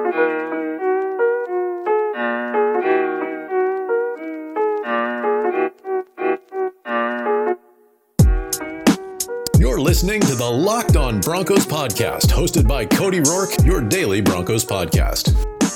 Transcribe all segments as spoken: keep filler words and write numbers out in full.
You're listening to the Locked On Broncos podcast, hosted by Cody Roark, your daily Broncos podcast.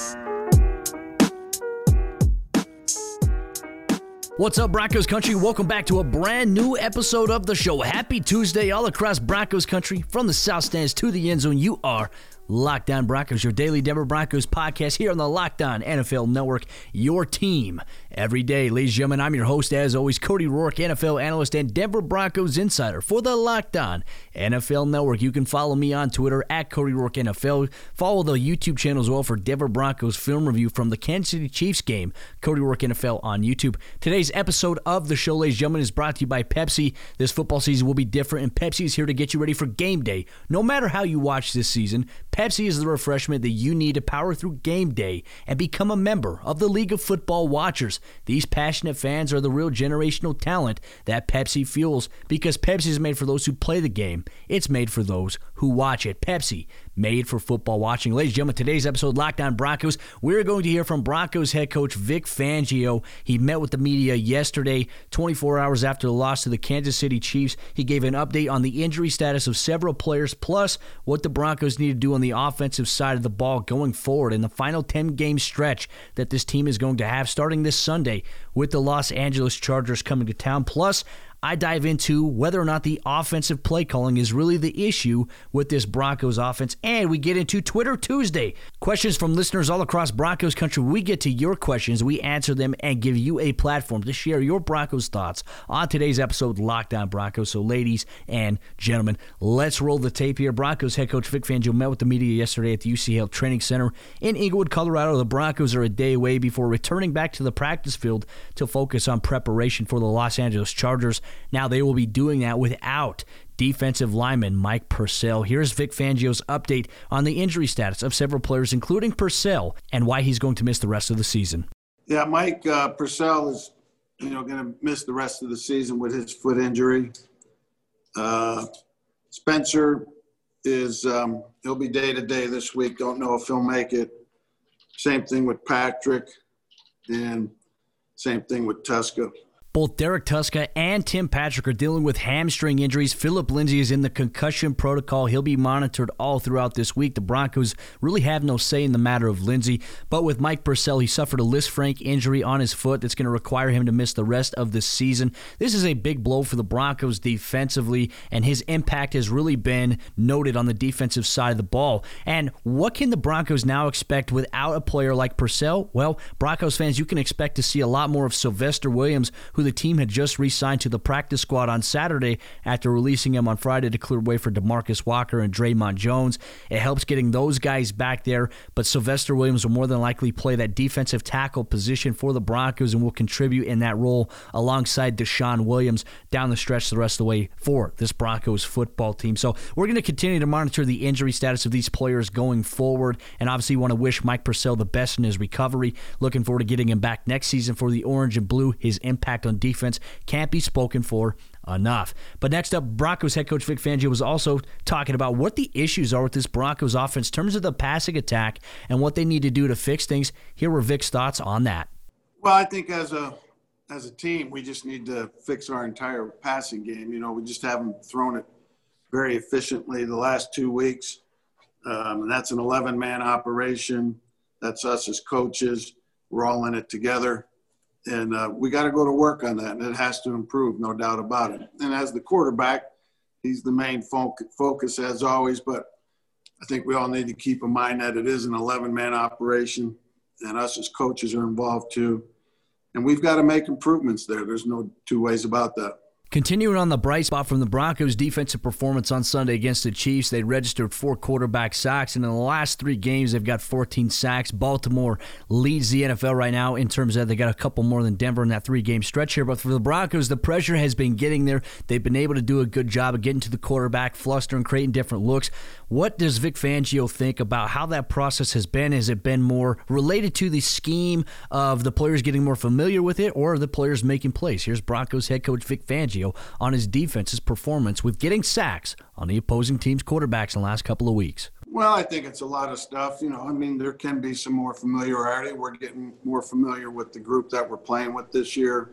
What's up, Broncos country? Welcome back to a brand new episode of the show. Happy Tuesday all across Broncos country. From the South Stands to the end zone, you are Locked On Broncos, your daily Denver Broncos podcast here on the Locked On N F L Network, your team every day. Ladies and gentlemen, I'm your host, as always, Cody Roark, N F L analyst and Denver Broncos insider for the Locked On N F L Network. You can follow me on Twitter at Cody Roark N F L. Follow the YouTube channel as well for Denver Broncos film review from the Kansas City Chiefs game, Cody Roark N F L on YouTube. Today's episode of the show, ladies and gentlemen, is brought to you by Pepsi. This football season will be different, and Pepsi is here to get you ready for game day. No matter how you watch this season, Pepsi is the refreshment that you need to power through game day and become a member of the League of Football Watchers. These passionate fans are the real generational talent that Pepsi fuels, because Pepsi is made for those who play the game. It's made for those who watch it. Pepsi, made for football watching. Ladies and gentlemen, today's episode, Locked On Broncos, we're going to hear from Broncos head coach Vic Fangio. He met with the media yesterday, twenty-four hours after the loss to the Kansas City Chiefs. He gave an update on the injury status of several players, plus what the Broncos need to do on the offensive side of the ball going forward in the final ten-game stretch that this team is going to have starting this Sunday with the Los Angeles Chargers coming to town. Plus, I dive into whether or not the offensive play calling is really the issue with this Broncos offense. And we get into Twitter Tuesday. Questions from listeners all across Broncos country. We get to your questions, we answer them, and give you a platform to share your Broncos thoughts on today's episode, Locked On Broncos. So ladies and gentlemen, let's roll the tape here. Broncos head coach Vic Fangio met with the media yesterday at the U C Health Training Center in Inglewood, Colorado. The Broncos are a day away before returning back to the practice field to focus on preparation for the Los Angeles Chargers. Now, they will be doing that without defensive lineman Mike Purcell. Here's Vic Fangio's update on the injury status of several players, including Purcell, and why he's going to miss the rest of the season. Yeah, Mike uh, Purcell is, you know, going to miss the rest of the season with his foot injury. Uh, Spencer is, um, he'll be day-to-day this week. Don't know if he'll make it. Same thing with Patrick, and same thing with Tuszka. Both Derek Tuszka and Tim Patrick are dealing with hamstring injuries. Philip Lindsay is in the concussion protocol. He'll be monitored all throughout this week. The Broncos really have no say in the matter of Lindsay. But with Mike Purcell, he suffered a Lisfranc injury on his foot that's going to require him to miss the rest of the season. This is a big blow for the Broncos defensively, and his impact has really been noted on the defensive side of the ball. And what can the Broncos now expect without a player like Purcell? Well, Broncos fans, you can expect to see a lot more of Sylvester Williams, who the team had just re-signed to the practice squad on Saturday after releasing him on Friday to clear way for DeMarcus Walker and Draymond Jones. It helps getting those guys back there, but Sylvester Williams will more than likely play that defensive tackle position for the Broncos and will contribute in that role alongside Deshaun Williams down the stretch the rest of the way for this Broncos football team. So we're going to continue to monitor the injury status of these players going forward, and obviously want to wish Mike Purcell the best in his recovery. Looking forward to getting him back next season for the Orange and Blue. His impact on defense can't be spoken for enough. But next up, Broncos head coach Vic Fangio was also talking about what the issues are with this Broncos offense in terms of the passing attack and what they need to do to fix things. Here were Vic's thoughts on that. Well, I think as a as a team, we just need to fix our entire passing game. You know, we just haven't thrown it very efficiently the last two weeks. Um, and that's an eleven-man operation. That's us as coaches. We're all in it together. And uh, we got to go to work on that, and it has to improve, no doubt about it. And as the quarterback, he's the main fo- focus as always, but I think we all need to keep in mind that it is an eleven-man operation, and us as coaches are involved too. And we've got to make improvements there. There's no two ways about that. Continuing on the bright spot from the Broncos' defensive performance on Sunday against the Chiefs, they registered four quarterback sacks, and in the last three games, they've got fourteen sacks. Baltimore leads the N F L right now in terms of they got a couple more than Denver in that three-game stretch here. But for the Broncos, the pressure has been getting there. They've been able to do a good job of getting to the quarterback, flustering, creating different looks. What does Vic Fangio think about how that process has been? Has it been more related to the scheme of the players getting more familiar with it, or are the players making plays? Here's Broncos head coach Vic Fangio on his defense's performance with getting sacks on the opposing team's quarterbacks in the last couple of weeks. Well, I think it's a lot of stuff. You know, I mean, there can be some more familiarity. We're getting more familiar with the group that we're playing with this year,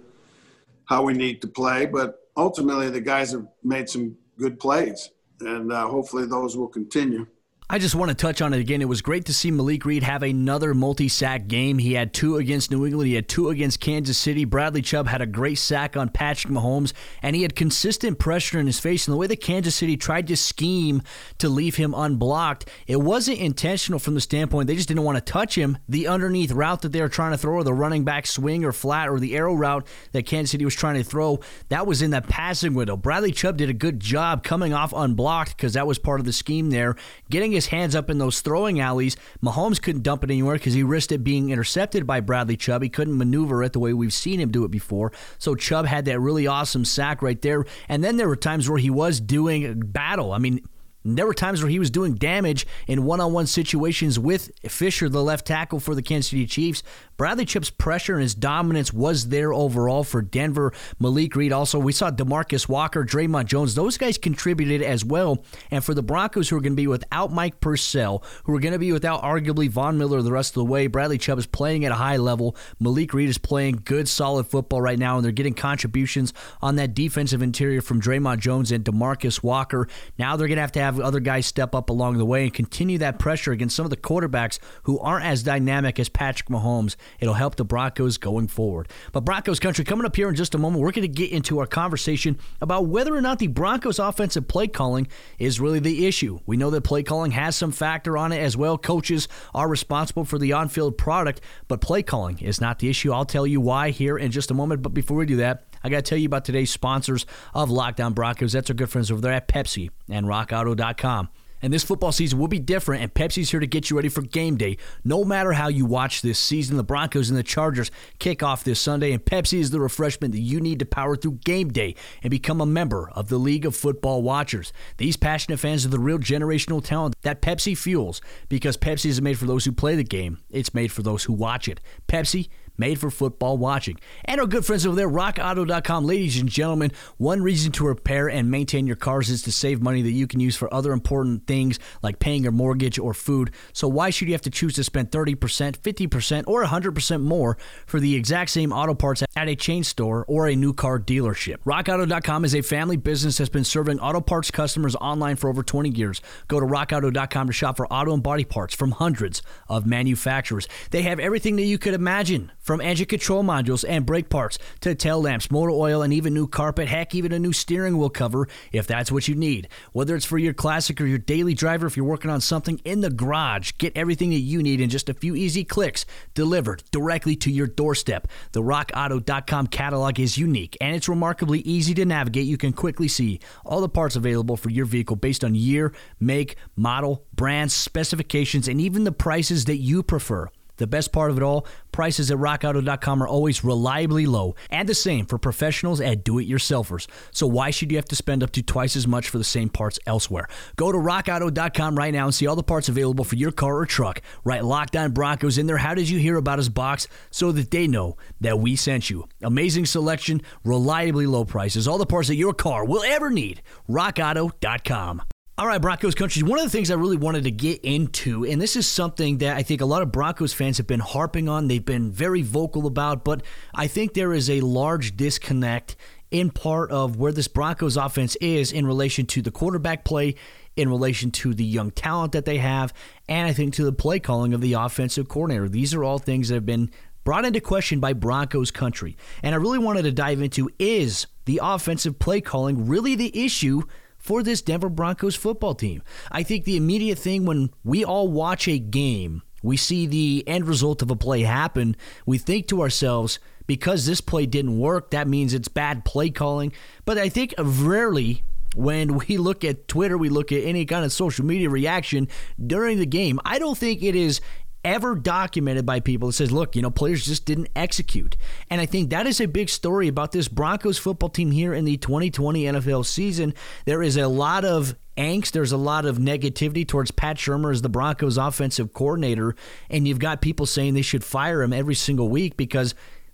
how we need to play. But ultimately, the guys have made some good plays, and uh, hopefully those will continue. I just want to touch on it again. It was great to see Malik Reed have another multi-sack game. He had two against New England. He had two against Kansas City. Bradley Chubb had a great sack on Patrick Mahomes, and he had consistent pressure in his face. And the way that Kansas City tried to scheme to leave him unblocked, it wasn't intentional from the standpoint. They just didn't want to touch him. The underneath route that they were trying to throw, or the running back swing or flat, or the arrow route that Kansas City was trying to throw, that was in that passing window. Bradley Chubb did a good job coming off unblocked because that was part of the scheme there, getting his hands up in those throwing alleys. Mahomes couldn't dump it anywhere because he risked it being intercepted by Bradley Chubb. He couldn't maneuver it the way we've seen him do it before. So Chubb had that really awesome sack right there. And then there were times where he was doing battle. I mean, there were times where he was doing damage in one-on-one situations with Fisher, the left tackle for the Kansas City Chiefs. Bradley Chubb's pressure and his dominance was there overall for Denver. Malik Reed also. We saw DeMarcus Walker, Draymond Jones. Those guys contributed as well. And for the Broncos, who are going to be without Mike Purcell, who are going to be without arguably Von Miller the rest of the way, Bradley Chubb is playing at a high level. Malik Reed is playing good, solid football right now, and they're getting contributions on that defensive interior from Draymond Jones and DeMarcus Walker. Now they're going to have to have other guys step up along the way and continue that pressure against some of the quarterbacks who aren't as dynamic as Patrick Mahomes. It'll help the Broncos going forward. But Broncos country, coming up here in just a moment, we're going to get into our conversation about whether or not the Broncos offensive play calling is really the issue. We know that play calling has some factor on it as well. Coaches are responsible for the on-field product, but play calling is not the issue. I'll tell you why here in just a moment. But before we do that, I got to tell you about today's sponsors of Locked On Broncos. That's our good friends over there at Pepsi and rock auto dot com. And this football season will be different, and Pepsi's here to get you ready for game day. No matter how you watch this season, the Broncos and the Chargers kick off this Sunday, and Pepsi is the refreshment that you need to power through game day and become a member of the League of Football Watchers. These passionate fans are the real generational talent that Pepsi fuels, because Pepsi isn't made for those who play the game. It's made for those who watch it. Pepsi, made for football watching. And our good friends over there, rock auto dot com. Ladies and gentlemen, one reason to repair and maintain your cars is to save money that you can use for other important things like paying your mortgage or food. So why should you have to choose to spend thirty percent, fifty percent, or one hundred percent more for the exact same auto parts at a chain store or a new car dealership? rock auto dot com is a family business that's been serving auto parts customers online for over twenty years. Go to rock auto dot com to shop for auto and body parts from hundreds of manufacturers. They have everything that you could imagine, from engine control modules and brake parts to tail lamps, motor oil, and even new carpet, heck, even a new steering wheel cover if that's what you need. Whether it's for your classic or your daily driver, if you're working on something in the garage, get everything that you need in just a few easy clicks delivered directly to your doorstep. The rock auto dot com catalog is unique, and it's remarkably easy to navigate. You can quickly see all the parts available for your vehicle based on year, make, model, brands, specifications, and even the prices that you prefer. The best part of it all, prices at rock auto dot com are always reliably low, and the same for professionals and do-it-yourselfers. So why should you have to spend up to twice as much for the same parts elsewhere? Go to rock auto dot com right now and see all the parts available for your car or truck. Write Locked On Broncos in there. How did you hear about us box? So that they know that we sent you. Amazing selection, reliably low prices, all the parts that your car will ever need. rock auto dot com. All right, Broncos country, one of the things I really wanted to get into, and this is something that I think a lot of Broncos fans have been harping on, they've been very vocal about, but I think there is a large disconnect in part of where this Broncos offense is in relation to the quarterback play, in relation to the young talent that they have, and I think to the play calling of the offensive coordinator. These are all things that have been brought into question by Broncos country. And I really wanted to dive into, is the offensive play calling really the issue for this Denver Broncos football team? I think the immediate thing when we all watch a game, we see the end result of a play happen, we think to ourselves, because this play didn't work, that means it's bad play calling. But I think rarely when we look at Twitter, we look at any kind of social media reaction during the game, I don't think it is ever documented by people that says, look, you know, players just didn't execute. And I think that is a big story about this Broncos football team here in the twenty twenty N F L season. There is a lot of angst. There's a lot of negativity towards Pat Shurmur as the Broncos offensive coordinator. And you've got people saying they should fire him every single week because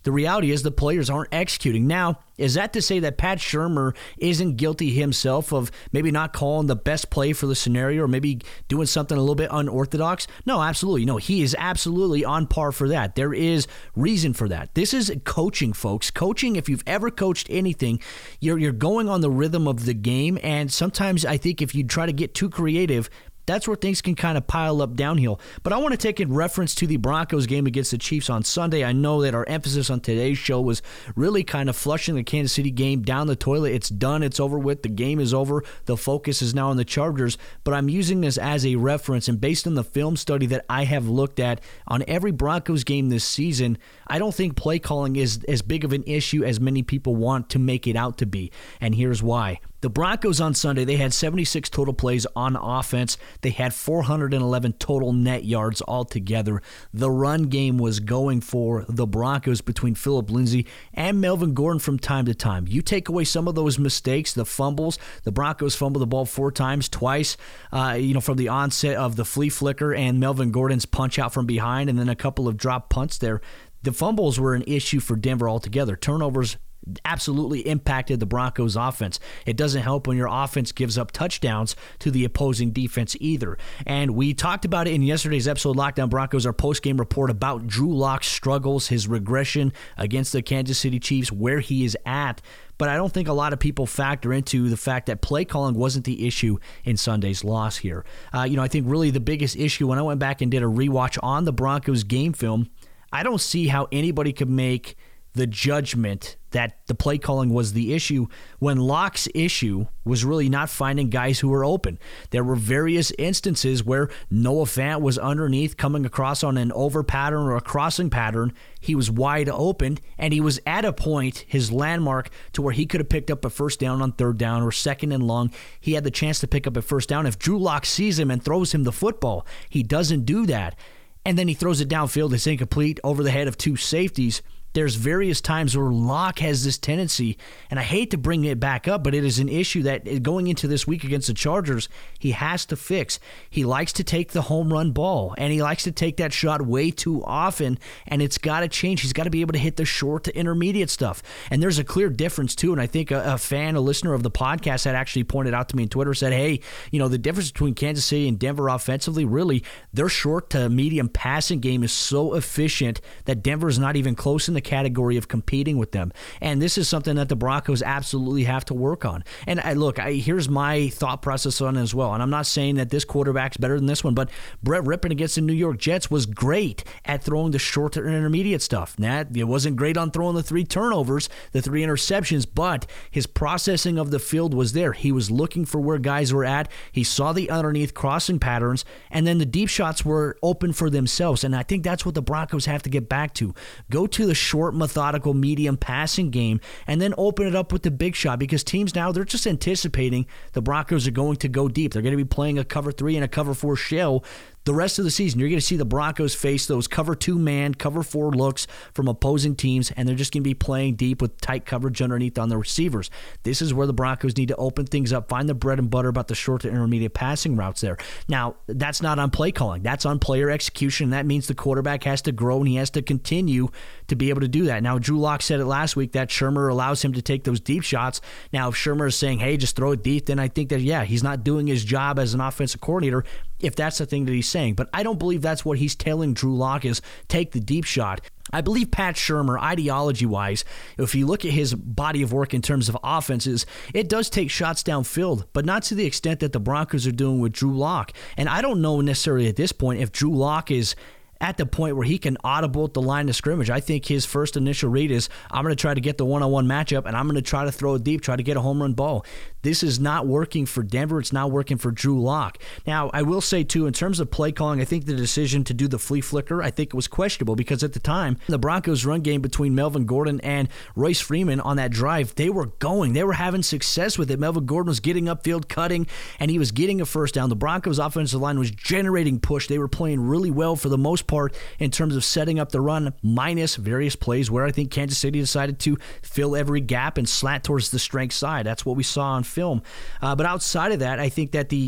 The reality is the players aren't executing. Now, is that to say that Pat Shurmur isn't guilty himself of maybe not calling the best play for the scenario or maybe doing something a little bit unorthodox? No, absolutely. No, he is absolutely on par for that. There is reason for that. This is coaching, folks. Coaching, if you've ever coached anything, you're you're going on the rhythm of the game, and sometimes I think if you try to get too creative, that's where things can kind of pile up downhill. But I want to take in reference to the Broncos game against the Chiefs on Sunday. I know that our emphasis on today's show was really kind of flushing the Kansas City game down the toilet. It's done. It's over with. The game is over. The focus is now on the Chargers. But I'm using this as a reference, and based on the film study that I have looked at on every Broncos game this season, I don't think play calling is as big of an issue as many people want to make it out to be. And here's why. The Broncos on Sunday, they had seventy-six total plays on offense. They had four hundred eleven total net yards altogether. The run game was going for the Broncos between Phillip Lindsay and Melvin Gordon from time to time. You take away some of those mistakes, the fumbles. The Broncos fumbled the ball four times, twice, uh, you know, from the onset of the flea flicker and Melvin Gordon's punch out from behind, and then a couple of drop punts there. The fumbles were an issue for Denver altogether. Turnovers absolutely impacted the Broncos offense. It doesn't help when your offense gives up touchdowns to the opposing defense either. And we talked about it in yesterday's episode, Lockdown Broncos, our post-game report about Drew Lock's struggles, his regression against the Kansas City Chiefs, where he is at. But I don't think a lot of people factor into the fact that play calling wasn't the issue in Sunday's loss here. Uh, you know, I think really the biggest issue, when I went back and did a rewatch on the Broncos game film, I don't see how anybody could make the judgment that the play calling was the issue when Lock's issue was really not finding guys who were open. There were various instances where Noah Fant was underneath coming across on an over pattern or a crossing pattern. He was wide open, and he was at a point, his landmark, to where he could have picked up a first down on third down or second and long. He had the chance to pick up a first down. If Drew Lock sees him and throws him the football, he doesn't do that. And then he throws it downfield. It's incomplete over the head of two safeties. There's various times where Lock has this tendency, and I hate to bring it back up, but it is an issue that going into this week against the Chargers, he has to fix. He likes to take the home run ball, and he likes to take that shot way too often, and it's got to change. He's got to be able to hit the short to intermediate stuff. And there's a clear difference, too, and I think a, a fan, a listener of the podcast had actually pointed out to me on Twitter, said, hey, you know, the difference between Kansas City and Denver offensively, really, their short to medium passing game is so efficient that Denver is not even close in the category of competing with them. And this is something that the Broncos absolutely have to work on. And I, look, I, here's my thought process on it as well. And I'm not saying that this quarterback's better than this one, but Brett Rippon against the New York Jets was great at throwing the short to intermediate stuff. Now, it wasn't great on throwing the three turnovers, the three interceptions, but his processing of the field was there. He was looking for where guys were at. He saw the underneath crossing patterns, and then the deep shots were open for themselves. And I think that's what the Broncos have to get back to. Go to the short, methodical, medium passing game, and then open it up with the big shot, because teams now, they're just anticipating the Broncos are going to go deep. They're going to be playing a cover three and a cover four shell the rest of the season. You're going to see the Broncos face those cover two man, cover four looks from opposing teams, and they're just going to be playing deep with tight coverage underneath on the receivers. This is where the Broncos need to open things up, find the bread and butter about the short to intermediate passing routes there. Now, that's not on play calling. That's on player execution. That means the quarterback has to grow, and he has to continue to be able to do that. Now, Drew Lock said it last week that Shurmur allows him to take those deep shots. Now, if Shurmur is saying, hey, just throw it deep, then I think that, yeah, he's not doing his job as an offensive coordinator if that's the thing that he's saying. But I don't believe that's what he's telling Drew Lock is take the deep shot. I believe Pat Shurmur, ideology-wise, if you look at his body of work in terms of offenses, it does take shots downfield, but not to the extent that the Broncos are doing with Drew Lock. And I don't know necessarily at this point if Drew Lock is at the point where he can audible at the line of scrimmage. I think his first initial read is, I'm going to try to get the one-on-one matchup, and I'm going to try to throw it deep, try to get a home run ball. This is not working for Denver. It's not working for Drew Lock. Now, I will say, too, in terms of play calling, I think the decision to do the flea flicker, I think it was questionable, because at the time, the Broncos' run game between Melvin Gordon and Royce Freeman on that drive, they were going. They were having success with it. Melvin Gordon was getting upfield, cutting, and he was getting a first down. The Broncos' offensive line was generating push. They were playing really well for the most part in terms of setting up the run, minus various plays where I think Kansas City decided to fill every gap and slant towards the strength side. That's what we saw on film. Uh, but outside of that, I think that the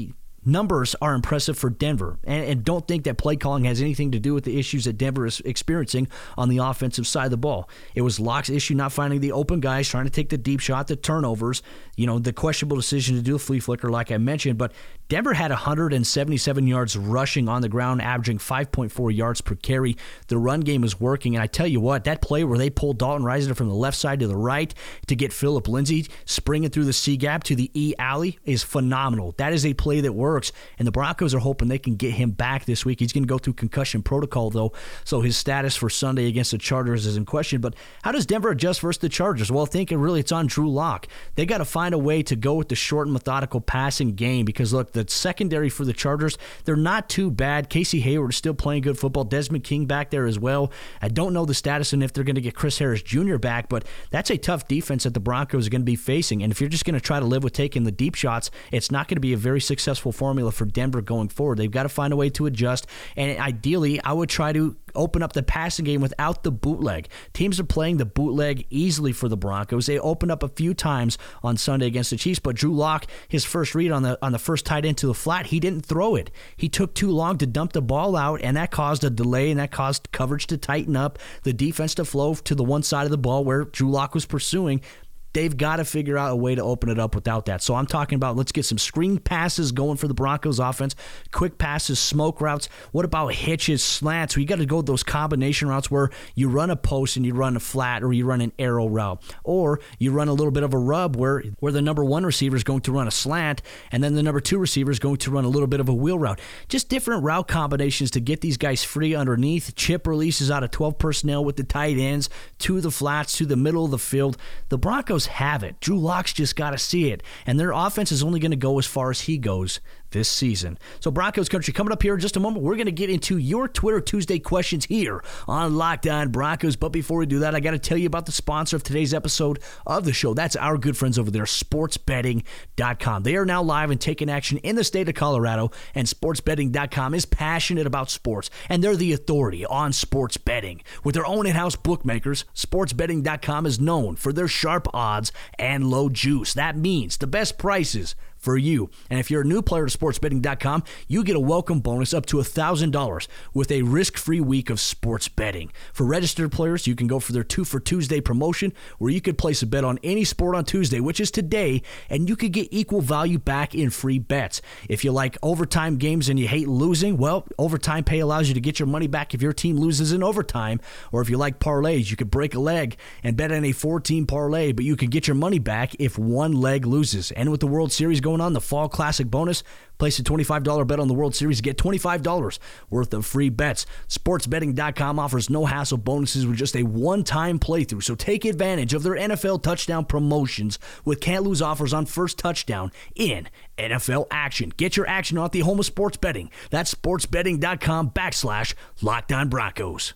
numbers are impressive for Denver. And, and don't think that play calling has anything to do with the issues that Denver is experiencing on the offensive side of the ball. It was Locke's issue not finding the open guys, trying to take the deep shot, the turnovers, you know, the questionable decision to do a flea flicker like I mentioned. But Denver had one hundred seventy-seven yards rushing on the ground, averaging five point four yards per carry. The run game was working. And I tell you what, that play where they pulled Dalton Risner from the left side to the right to get Phillip Lindsay springing through the C gap to the E alley is phenomenal. That is a play that works. And the Broncos are hoping they can get him back this week. He's going to go through concussion protocol, though, so his status for Sunday against the Chargers is in question. But how does Denver adjust versus the Chargers? Well, I think really it's on Drew Lock. They got to find a way to go with the short and methodical passing game because, look, the secondary for the Chargers, they're not too bad. Casey Hayward is still playing good football. Desmond King back there as well. I don't know the status and if they're going to get Chris Harris Junior back, but that's a tough defense that the Broncos are going to be facing. And if you're just going to try to live with taking the deep shots, it's not going to be a very successful formula for Denver going forward. They've got to find a way to adjust. And ideally, I would try to open up the passing game without the bootleg. Teams are playing the bootleg easily for the Broncos. They opened up a few times on Sunday against the Chiefs, but Drew Lock, his first read on the on the first tight end to the flat, he didn't throw it. He took too long to dump the ball out, and that caused a delay, and that caused coverage to tighten up, the defense to flow to the one side of the ball where Drew Lock was pursuing. They've got to figure out a way to open it up without that. So I'm talking about let's get some screen passes going for the Broncos offense, quick passes, smoke routes. What about hitches, slants? So you got to go with those combination routes where you run a post and you run a flat or you run an arrow route. Or you run a little bit of a rub where, where the number one receiver is going to run a slant and then the number two receiver is going to run a little bit of a wheel route. Just different route combinations to get these guys free underneath. Chip releases out of twelve personnel with the tight ends to the flats, to the middle of the field. The Broncos have it. Drew Lock's just got to see it. And their offense is only going to go as far as he goes this season. So Broncos country, coming up here in just a moment, we're going to get into your Twitter Tuesday questions here on Locked On Broncos. But before we do that, I got to tell you about the sponsor of today's episode of the show. That's our good friends over there, sports betting dot com. They are now live and taking action in the state of Colorado, and sports betting dot com is passionate about sports, and they're the authority on sports betting. With their own in-house bookmakers, sports betting dot com is known for their sharp odds and low juice. That means the best prices for you. And if you're a new player to sports betting dot com, you get a welcome bonus up to one thousand dollars with a risk-free week of sports betting. For registered players, you can go for their two for Tuesday promotion, where you could place a bet on any sport on Tuesday, which is today, and you could get equal value back in free bets. If you like overtime games and you hate losing, well, Overtime Pay allows you to get your money back if your team loses in overtime. Or if you like parlays, you could break a leg and bet on a four-team parlay, but you could get your money back if one leg loses. And with the World Series going on, the Fall Classic bonus, place a twenty-five dollars bet on the World Series to get twenty-five dollars worth of free bets. sports betting dot com offers no-hassle bonuses with just a one-time playthrough, so take advantage of their N F L touchdown promotions with can't-lose offers on first touchdown in N F L action. Get your action on at the home of sports betting. That's sports betting dot com backslash Locked On Broncos.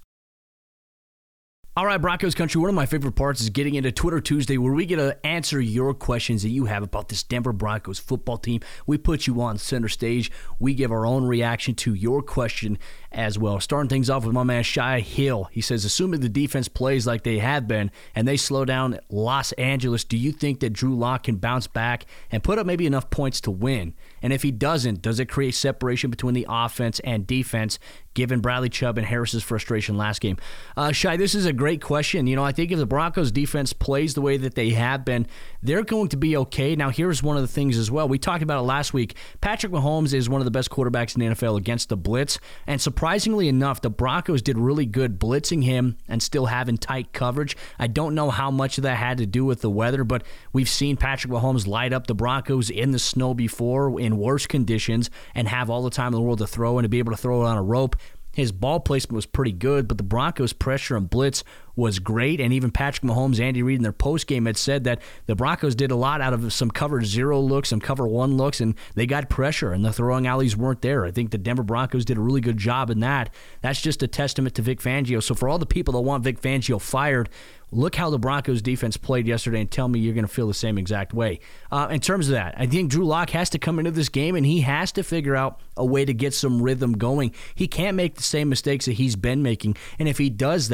All right, Broncos country, one of my favorite parts is getting into Twitter Tuesday, where we get to answer your questions that you have about this Denver Broncos football team. We put you on center stage. We give our own reaction to your question as well. Starting things off with my man Shai Hill. He says, assuming the defense plays like they have been and they slow down Los Angeles, do you think that Drew Lock can bounce back and put up maybe enough points to win? And if he doesn't, does it create separation between the offense and defense, given Bradley Chubb and Harris's frustration last game? Uh, Shai, this is a great question. You know, I think if the Broncos defense plays the way that they have been, they're going to be okay. Now, here's one of the things as well. We talked about it last week. Patrick Mahomes is one of the best quarterbacks in the N F L against the blitz. And surprisingly enough, the Broncos did really good blitzing him and still having tight coverage. I don't know how much of that had to do with the weather, but we've seen Patrick Mahomes light up the Broncos in the snow before in worse conditions and have all the time in the world to throw and to be able to throw it on a rope. His ball placement was pretty good, but the Broncos' pressure and blitz was great. And even Patrick Mahomes, Andy Reid in their postgame had said that the Broncos did a lot out of some cover zero looks, some cover one looks, and they got pressure, and the throwing alleys weren't there. I think the Denver Broncos did a really good job in that. That's just a testament to Vic Fangio. So for all the people that want Vic Fangio fired, look how the Broncos defense played yesterday and tell me you're going to feel the same exact way. Uh, in terms of that, I think Drew Lock has to come into this game and he has to figure out a way to get some rhythm going. He can't make the same mistakes that he's been making. And if he does that,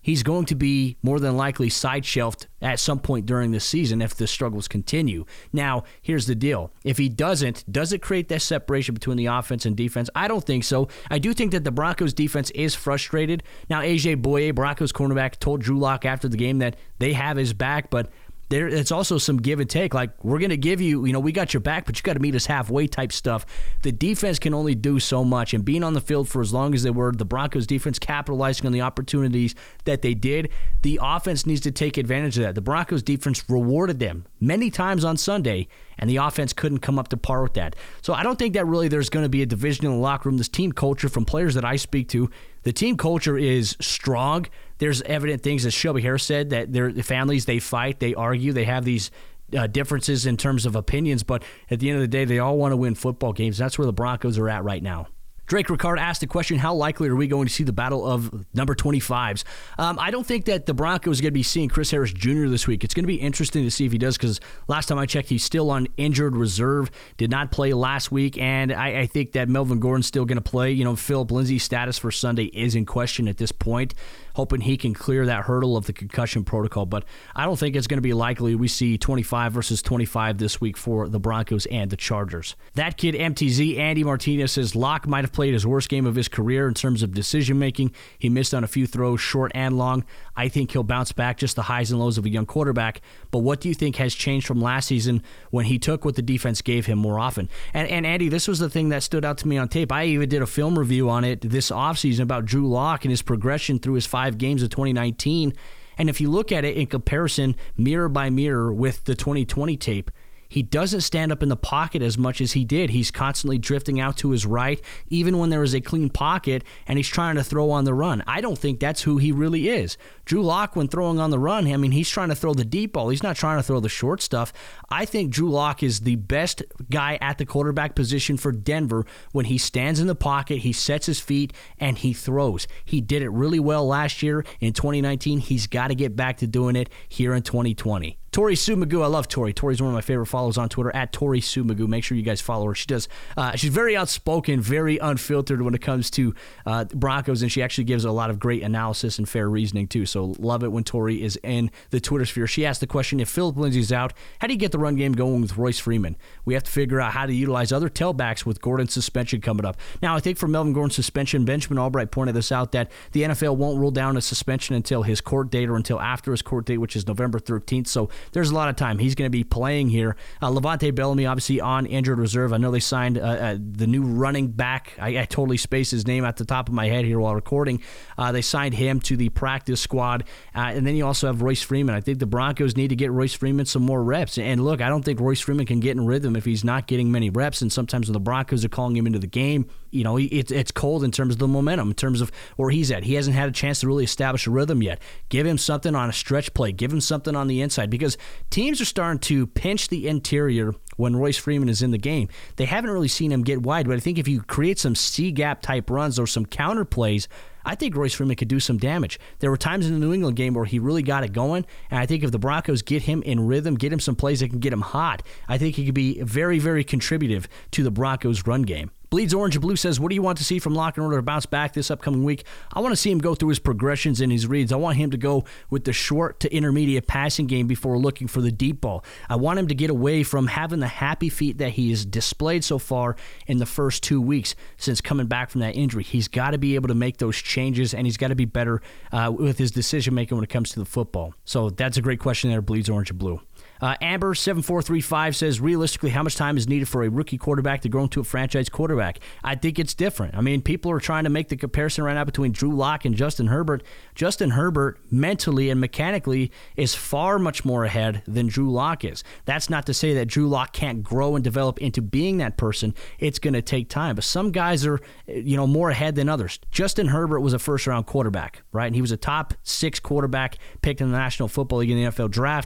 he's going to be more than likely side-shelved at some point during this season if the struggles continue. Now, here's the deal. If he doesn't, does it create that separation between the offense and defense? I don't think so. I do think that the Broncos defense is frustrated. Now, A J Boye, Broncos cornerback, told Drew Lock after the game that they have his back, but there, it's also some give and take. Like, we're going to give you, you know, we got your back, but you got to meet us halfway type stuff. The defense can only do so much, and being on the field for as long as they were, the Broncos defense capitalizing on the opportunities that they did, the offense needs to take advantage of that. The Broncos defense rewarded them many times on Sunday, and the offense couldn't come up to par with that. So I don't think that really there's going to be a division in the locker room. This team culture, from players that I speak to, the team culture is strong. There's evident things, as Shelby Harris said, that their families, they fight, they argue, they have these uh, differences in terms of opinions, but at the end of the day, they all want to win football games. That's where the Broncos are at right now. Drake Ricard asked the question, how likely are we going to see the battle of number twenty-fives? Um, I don't think that the Broncos are going to be seeing Chris Harris Junior this week. It's going to be interesting to see if he does, because last time I checked, he's still on injured reserve, did not play last week, and I, I think that Melvin Gordon's still going to play. You know, Philip Lindsay's status for Sunday is in question at this point, hoping he can clear that hurdle of the concussion protocol, but I don't think it's going to be likely we see twenty-five versus twenty-five this week for the Broncos and the Chargers. That kid M T Z, Andy Martinez, says Locke might have played his worst game of his career in terms of decision-making. He missed on a few throws, short and long. I think he'll bounce back, just the highs and lows of a young quarterback. But what do you think has changed from last season when he took what the defense gave him more often? And, and Andy, this was the thing that stood out to me on tape. I even did a film review on it this offseason about Drew Lock and his progression through his five games of twenty nineteen. And if you look at it in comparison, mirror by mirror with the twenty twenty tape, he doesn't stand up in the pocket as much as he did. He's constantly drifting out to his right, even when there is a clean pocket, and he's trying to throw on the run. I don't think that's who he really is. Drew Lock, when throwing on the run, I mean, he's trying to throw the deep ball. He's not trying to throw the short stuff. I think Drew Lock is the best guy at the quarterback position for Denver when he stands in the pocket, he sets his feet, and he throws. He did it really well last year in twenty nineteen. He's got to get back to doing it here in twenty twenty. Tori Sumagoo, I love Tori. Tori's one of my favorite follows on Twitter, at Tori Sumagoo. Make sure you guys follow her. She does. Uh, she's very outspoken, very unfiltered when it comes to uh, Broncos, and she actually gives a lot of great analysis and fair reasoning too. So love it when Tori is in the Twitter sphere. She asked the question, if Philip Lindsay's out, how do you get the run game going with Royce Freeman? We have to figure out how to utilize other tailbacks with Gordon's suspension coming up. Now, I think for Melvin Gordon's suspension, Benjamin Albright pointed this out, that the N F L won't rule down a suspension until his court date or until after his court date, which is November thirteenth. So there's a lot of time. He's going to be playing here. Uh, Levante Bellamy, obviously on injured reserve. I know they signed uh, uh, the new running back. I, I totally spaced his name at the top of my head here while recording. Uh, they signed him to the practice squad. Uh, and then you also have Royce Freeman. I think the Broncos need to get Royce Freeman some more reps. And look, I don't think Royce Freeman can get in rhythm if he's not getting many reps. And sometimes when the Broncos are calling him into the game, you know, it, it's cold in terms of the momentum, in terms of where he's at. He hasn't had a chance to really establish a rhythm yet. Give him something on a stretch play. Give him something on the inside, because teams are starting to pinch the interior when Royce Freeman is in the game. They haven't really seen him get wide, but I think if you create some C-gap type runs or some counter plays, I think Royce Freeman could do some damage. There were times in the New England game where he really got it going, and I think if the Broncos get him in rhythm, get him some plays that can get him hot, I think he could be very, very contributive to the Broncos' run game. Bleeds Orange and Blue says, what do you want to see from Lock in order to bounce back this upcoming week? I want to see him go through his progressions and his reads. I want him to go with the short to intermediate passing game before looking for the deep ball. I want him to get away from having the happy feet that he has displayed so far in the first two weeks since coming back from that injury. He's got to be able to make those changes, and he's got to be better uh, with his decision-making when it comes to the football. So that's a great question there, Bleeds Orange and Blue. Uh, Amber seven four three five says, realistically, how much time is needed for a rookie quarterback to grow into a franchise quarterback? I think it's different. I mean, people are trying to make the comparison right now between Drew Lock and Justin Herbert. Justin Herbert, mentally and mechanically, is far much more ahead than Drew Lock is. That's not to say that Drew Lock can't grow and develop into being that person. It's going to take time. But some guys are, you know, more ahead than others. Justin Herbert was a first-round quarterback, right? And he was a top six quarterback picked in the National Football League in the N F L draft.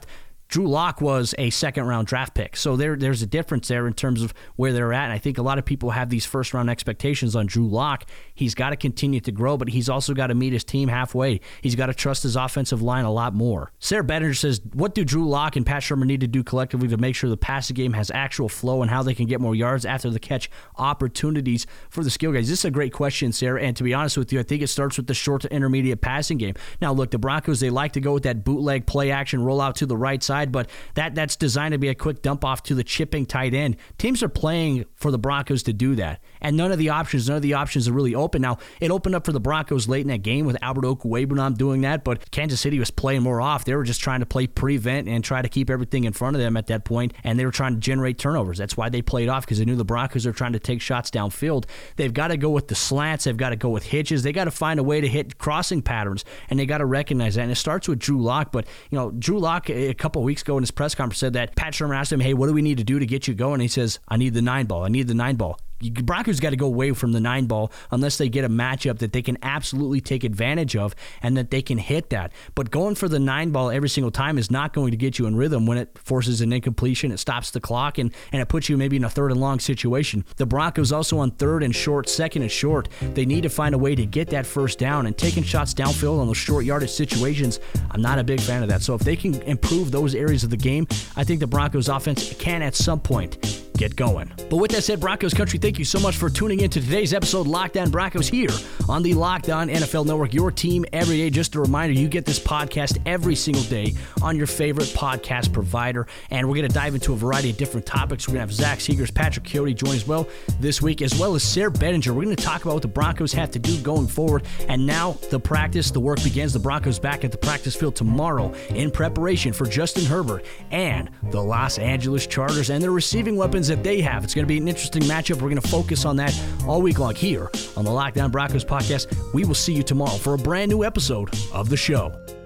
Drew Lock was a second-round draft pick. So there, there's a difference there in terms of where they're at. And I think a lot of people have these first-round expectations on Drew Lock. He's got to continue to grow, but he's also got to meet his team halfway. He's got to trust his offensive line a lot more. Sarah Bettinger says, what do Drew Lock and Pat Shermer need to do collectively to make sure the passing game has actual flow and how they can get more yards after the catch opportunities for the skill guys? This is a great question, Sarah, and to be honest with you, I think it starts with the short to intermediate passing game. Now, look, the Broncos, they like to go with that bootleg play action rollout to the right side, but that that's designed to be a quick dump off to the chipping tight end. Teams are playing for the Broncos to do that, and none of the options, none of the options are really open. Now, it opened up for the Broncos late in that game with Albert Okwuegbunam doing that, but Kansas City was playing more off. They were just trying to play prevent and try to keep everything in front of them at that point, and they were trying to generate turnovers. That's why they played off, because they knew the Broncos are trying to take shots downfield. They've got to go with the slants. They've got to go with hitches. They got to find a way to hit crossing patterns, and they got to recognize that. And it starts with Drew Lock, but you know, Drew Lock a couple of weeks ago in his press conference said that Pat Shermer asked him, hey, what do we need to do to get you going? And he says, I need the nine ball. I need the nine ball. Broncos got to go away from the nine ball unless they get a matchup that they can absolutely take advantage of and that they can hit that. But going for the nine ball every single time is not going to get you in rhythm when it forces an incompletion, it stops the clock, and, and it puts you maybe in a third and long situation. The Broncos also on third and short, second and short. They need to find a way to get that first down, and taking shots downfield on those short yardage situations, I'm not a big fan of that. So if they can improve those areas of the game, I think the Broncos offense can at some point get going. But with that said, Broncos country, thank you so much for tuning in to today's episode of Locked On Broncos here on the Locked On N F L Network, your team every day. Just a reminder, you get this podcast every single day on your favorite podcast provider, and we're going to dive into a variety of different topics. We're going to have Zach Seegers, Patrick Coyote join as well this week, as well as Sarah Bettinger. We're going to talk about what the Broncos have to do going forward, and now the practice, the work begins. The Broncos back at the practice field tomorrow in preparation for Justin Herbert and the Los Angeles Chargers and their receiving weapons that they have. It's going to be an interesting matchup. We're going to focus on that all week long here on the Locked On Broncos podcast. We will see you tomorrow for a brand new episode of the show.